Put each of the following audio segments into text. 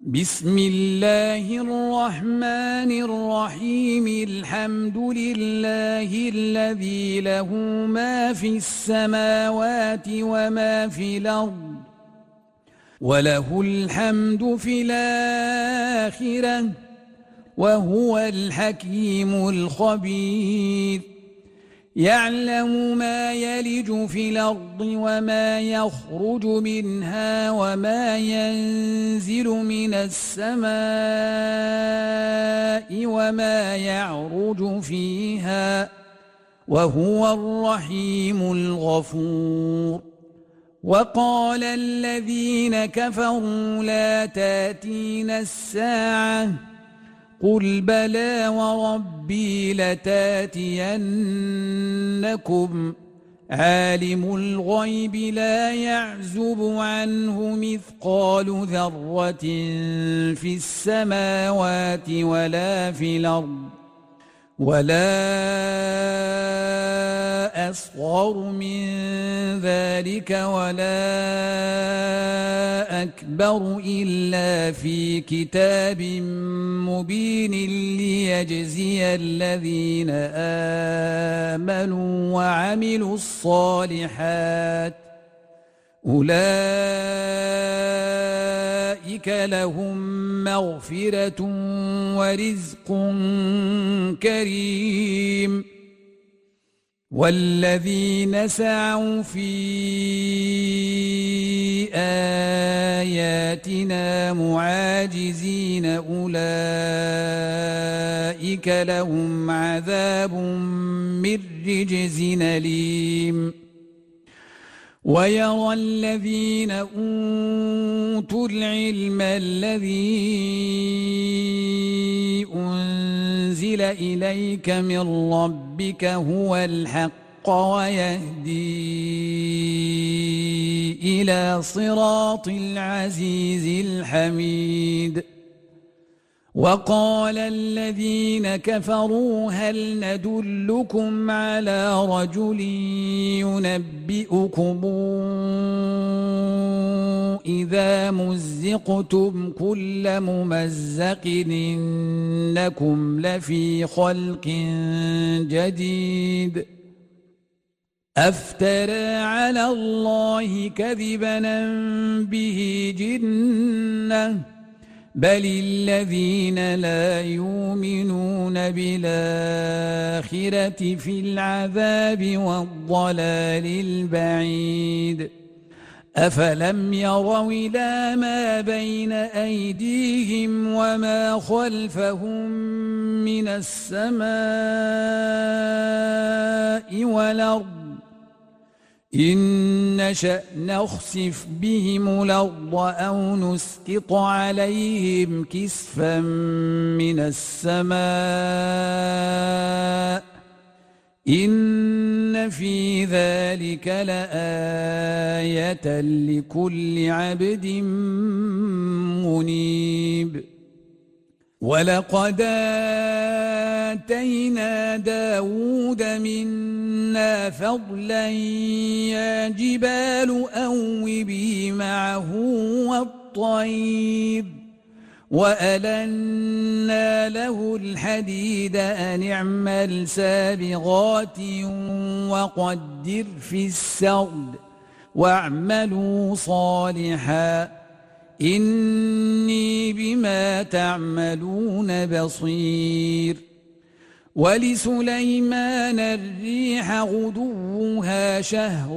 بسم الله الرحمن الرحيم. الحمد لله الذي له ما في السماوات وما في الأرض وله الحمد في الآخرة وهو الحكيم الخبير. يعلم ما يلج في الأرض وما يخرج منها وما ينزل من السماء وما يعرج فيها وهو الرحيم الغفور. وقال الذين كفروا لا تأتينا الساعة قل بلى وربي لتاتينكم عالم الغيب لا يعزب عنه مثقال ذرة في السماوات ولا في الأرض ولا أصغر من ذلك ولا أكبر إلا في كتاب مبين ليجزي الذين آمنوا وعملوا الصالحات أولئك لهم مغفرة ورزق كريم. والذين سعوا في آياتنا معاجزين أولئك لهم عذاب من رجز أليم. ويرى الذين أوتوا العلم الذي أنزل إليك من ربك هو الحق ويهدي إلى صراط العزيز الحميد. وقال الذين كفروا هل ندلكم على رجل ينبئكم إذا مزقتم كل ممزق إنكم لفي خلق جديد أفترى على الله كذبا به جنة بل الذين لا يؤمنون بالآخرة في العذاب والضلال البعيد. أفلم يروا إلى ما بين أيديهم وما خلفهم من السماء والأرض إن نشأ نخسف بهم الأرض أو نسقط عليهم كسفا من السماء إن في ذلك لآية لكل عبد منيب. ولقد آتينا داود منا فضلا يا جبال أوبي معه والطير وألنا له الحديد أن اعمل سابغات وقدر في السرد واعملوا صالحا إني بما تعملون بصير. ولسليمان الريح غدوها شهر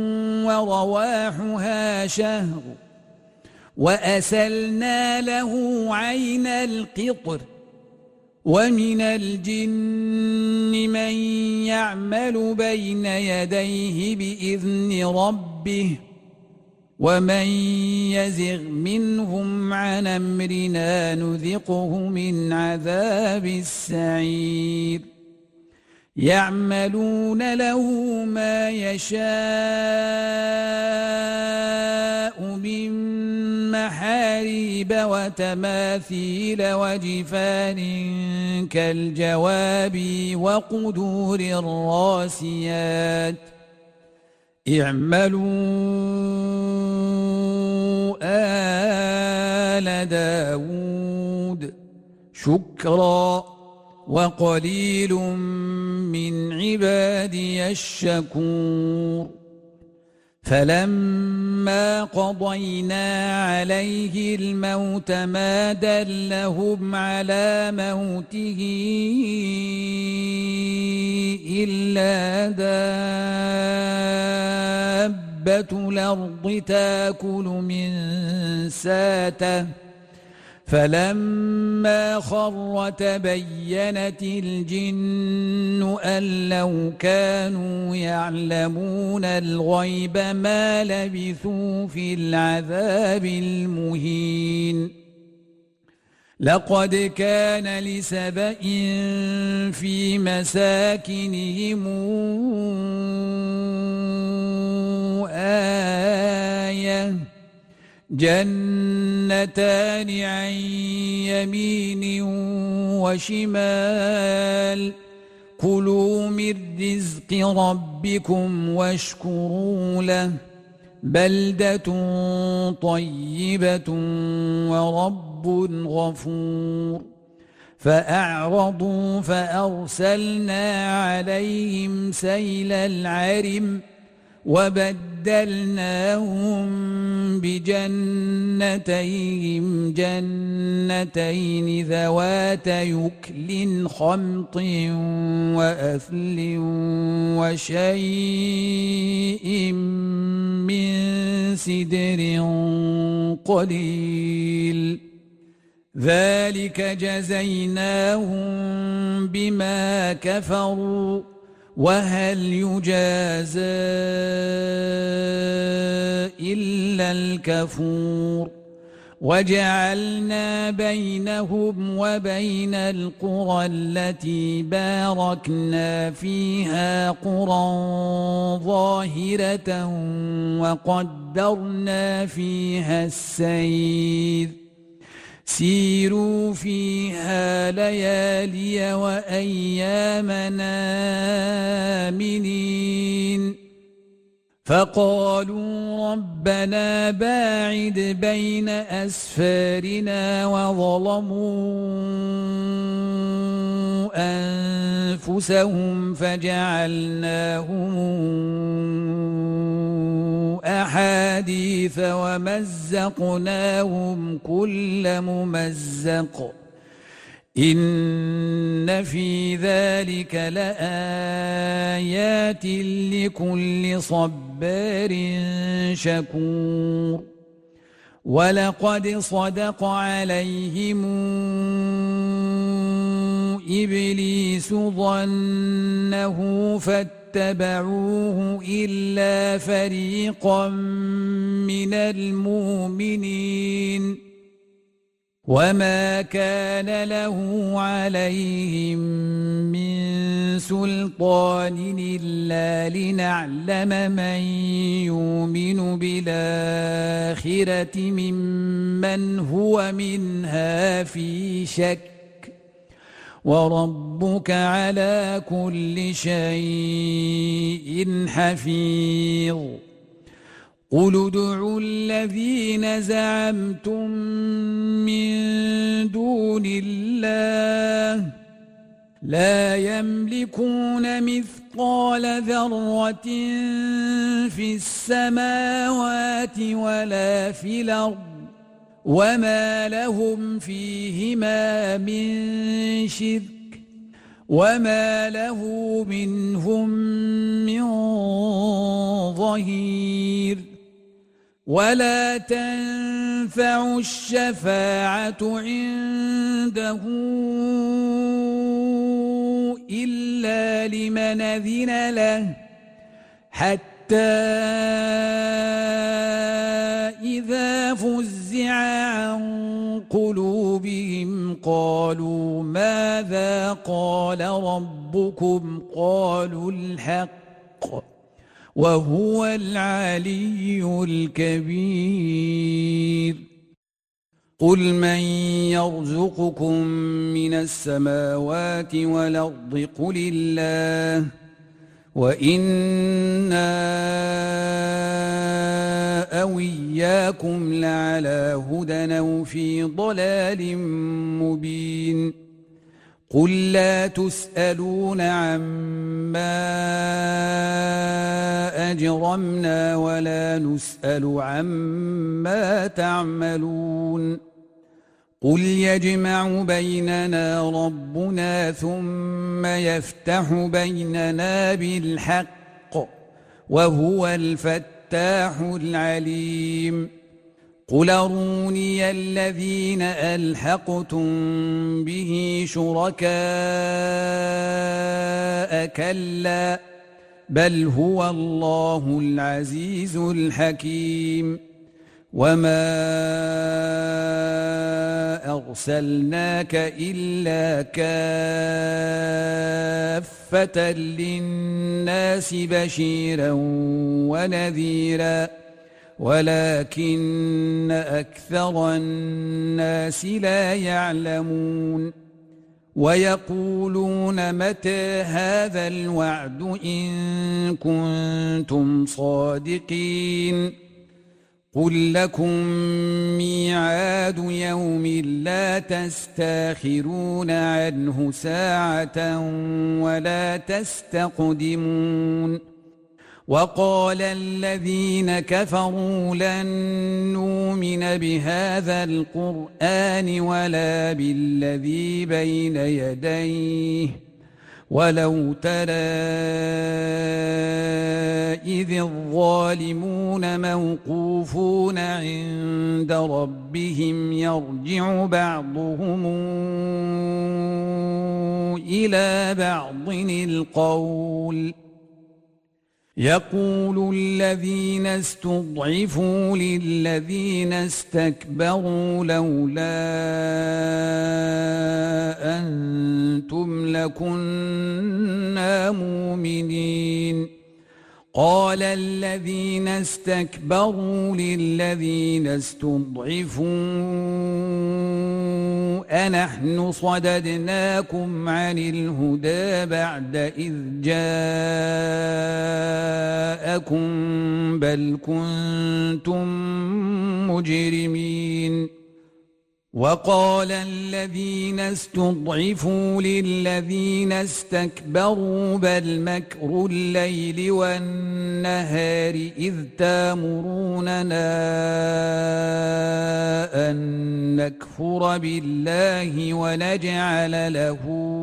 ورواحها شهر وأسلنا له عين القطر ومن الجن من يعمل بين يديه بإذن ربه ومن يزغ منهم عن أمرنا نذقه من عذاب السعير. يعملون له ما يشاء من محاريب وتماثيل وجفان كالجواب وقدور الراسيات اعملوا آل داود شكرا وقليل من عبادي الشكور فلما قضينا عليه الموت ما دلهم على موته إلا دابة الأرض تأكل من ساته فلما خر تبينت الجن أن لو كانوا يعلمون الغيب ما لبثوا في العذاب المهين لقد كان لسبإ في مساكنهم آية جنتان عن يمين وشمال كلوا من رزق ربكم واشكروا له بلدة طيبة ورب غفور فأعرضوا فأرسلنا عليهم سيل العرم وبدلناهم بجنتيهم جنتين ذوات يكل خمط وأثل وشيء من سدر قليل ذلك جزيناهم بما كفروا وهل يجازى إلا الكفور وجعلنا بينهم وبين القرى التي باركنا فيها قرى ظاهرة وقدرنا فيها السير سيروا فيها ليالي وأيامنا آمنين فقالوا ربنا باعد بين أسفارنا وظلموا أنفسهم فجعلناهم أحاديث ومزقناهم كل ممزق إن في ذلك لآيات لكل صبار شكور ولقد صدق عليهم إبليس ظنه فاتبعوه إلا فريقا من المؤمنين وما كان له عليهم من سلطان إلا لنعلم من يؤمن بالآخرة ممن هو منها في شك وربك على كل شيء حفيظ قل ادعوا الذين زعمتم من دون الله لا يملكون مثقال ذرة في السماوات ولا في الأرض وما لهم فيهما من شرك وما له منهم من ظهير ولا تنفع الشفاعة عنده إلا لمن أذن له حتى إذا فزع عن قلوبهم قالوا ماذا قال ربكم قالوا الحق وهو العلي الكبير قل من يرزقكم من السماوات والأرض قل الله وإنا أو إياكم لعلى هدى أو في ضلال مبين قل لا تسألون عما أجرمنا ولا نسأل عما تعملون قل يجمع بيننا ربنا ثم يفتح بيننا بالحق وهو الفتاح العليم قل أروني الذين ألحقتم به شركاء كلا بل هو الله العزيز الحكيم وما أرسلناك إلا كافة للناس بشيرا ونذيرا ولكن أكثر الناس لا يعلمون ويقولون متى هذا الوعد إن كنتم صادقين قل لكم ميعاد يوم لا تستاخرون عنه ساعة ولا تستقدمون وقال الذين كفروا لن نؤمن بهذا القرآن ولا بالذي بين يديه ولو ترى إذ الظالمون موقوفون عند ربهم يرجع بعضهم إلى بعض القول يقول الذين استضعفوا للذين استكبروا لولا أنتم لكنا مؤمنين قال الذين استكبروا للذين استضعفوا أنحن صددناكم عن الهدى بعد إذ جاءكم بل كنتم مجرمين وقال الذين استضعفوا للذين استكبروا بل مكر الليل والنهار إذ تامروننا أن نكفر بالله ونجعل له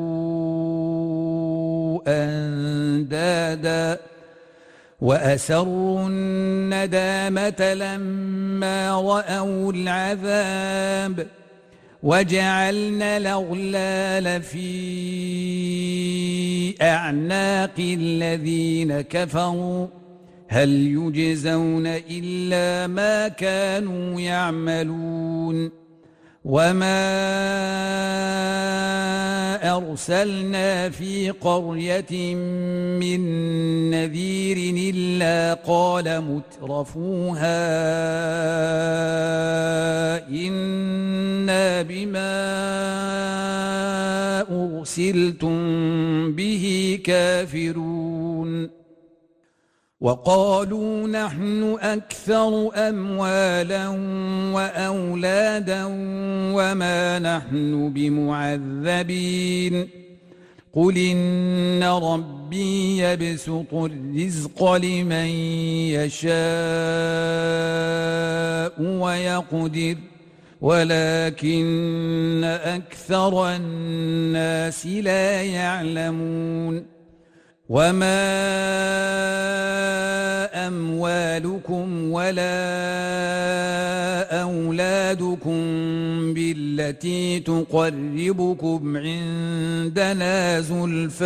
أندادا وأسروا الندامة لما رأوا العذاب وجعلنا الأغلال في أعناق الذين كفروا هل يجزون إلا ما كانوا يعملون وما أرسلنا في قرية من نذير إلا قال مترفوها إنا بما أرسلتم به كافرون وقالوا نحن أكثر أموالا وأولادا وما نحن بمعذبين قل إن ربي يبسط الرزق لمن يشاء ويقدر ولكن أكثر الناس لا يعلمون وما أموالكم ولا أولادكم بالتي تقربكم عندنا زلفى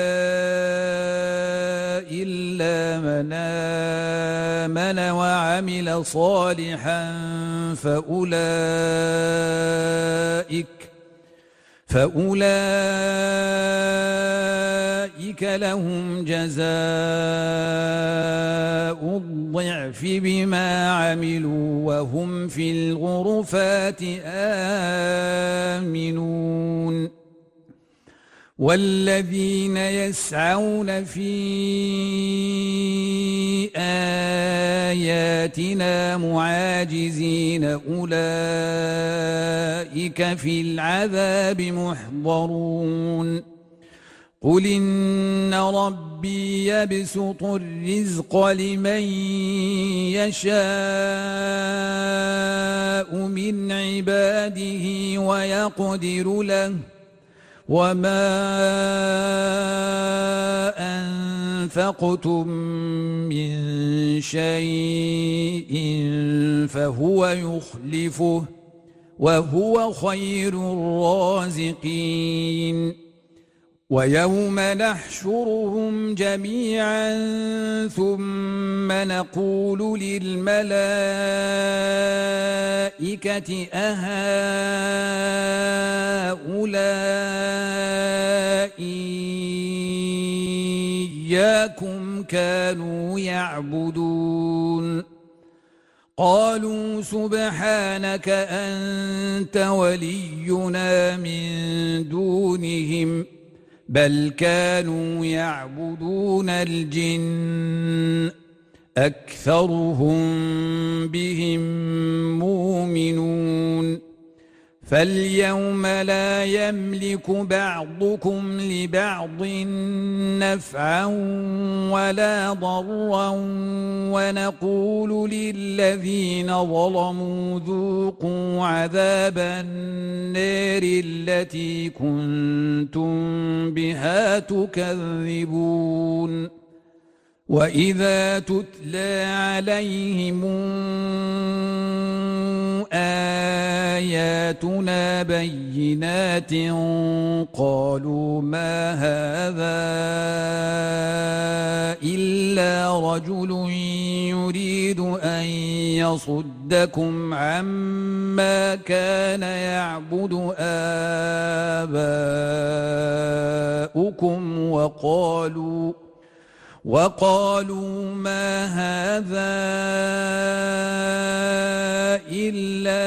إلا من آمن وعمل صالحا فأولئك لهم جزاء الضعف بما عملوا وهم في الغرفات آمنون والذين يسعون في آياتنا معاجزين أولئك في العذاب محضرون قل إن ربي يبسط الرزق لمن يشاء من عباده ويقدر له وما أنفقتم من شيء فهو يخلفه وهو خير الرازقين ويوم نحشرهم جميعا ثم نقول للملائكة أهؤلاء إياكم كانوا يعبدون قالوا سبحانك أنت ولينا من دونهم بل كانوا يعبدون الجن أكثرهم بهم مؤمنون فاليوم لا يملك بعضكم لبعض نفعا ولا ضرا ونقول للذين ظلموا ذوقوا عذاب النار التي كنتم بها تكذبون وإذا تتلى عليهم آياتنا بينات قالوا ما هذا إلا رجل يريد أن يصدكم عما كان يعبد آباؤكم وقالوا ما هذا إلا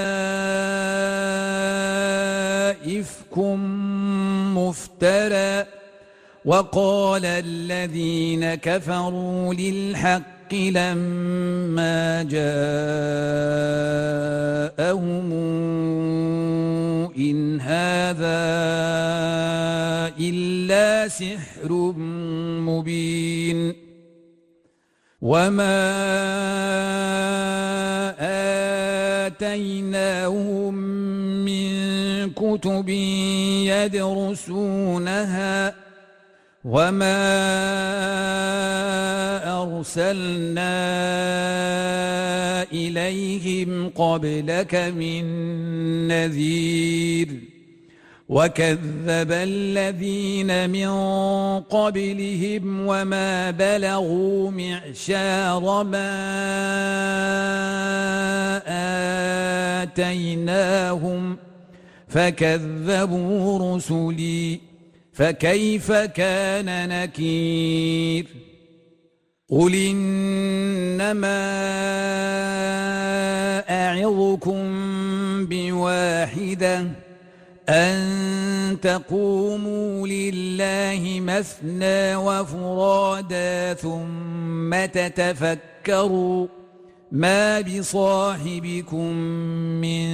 إفك مفترى وقال الذين كفروا للحق لما جاءهم إن هذا إلا سحر مبين وما آتيناهم من كتب يدرسونها وما أرسلنا إليهم قبلك من نذير وكذب الذين من قبلهم وما بلغوا معشار ما آتيناهم فكذبوا رسلي فكيف كان نكير قل إنما أعظكم بواحدة أن تقوموا لله مثنى وفرادا ثم تتفكروا ما بصاحبكم من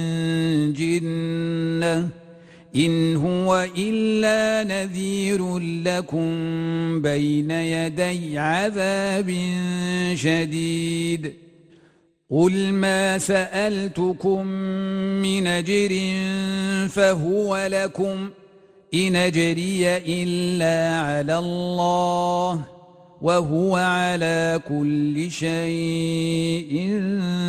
جنة إن هو إلا نذير لكم بين يدي عذاب شديد قل ما سألتكم من أجر فهو لكم إن أجري إلا على الله وهو على كل شيء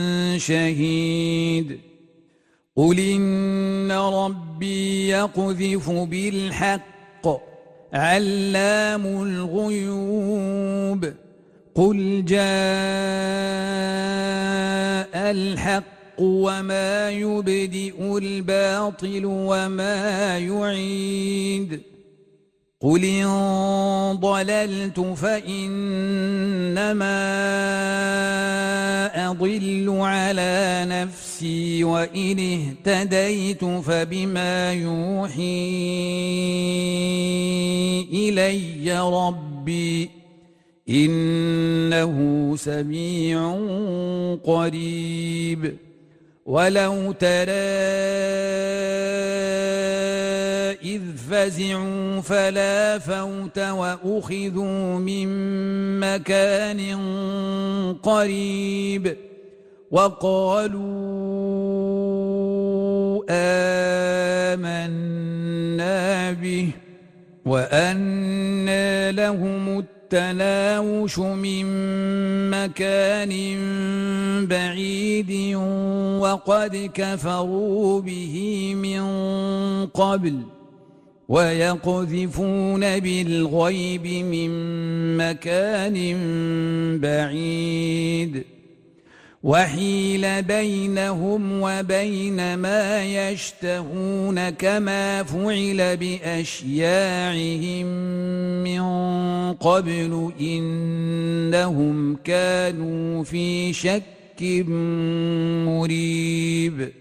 شهيد قل إن ربي يقذف بالحق علام الغيوب قل جاء الحق وما يبدئ الباطل وما يعيد قل إن ضللت فإنما أضل على نفسي وإن اهتديت فبما يوحي إلي ربي إنه سميع قريب ولو ترى إذ فزعوا فلا فوت وأخذوا من مكان قريب وقالوا آمنا به وأنى لهم التناوش من مكان بعيد وقد كفروا به من قبل ويقذفون بالغيب من مكان بعيد وحيل بينهم وبين ما يشتهون كما فعل بأشياعهم من قبل إنهم كانوا في شك مريب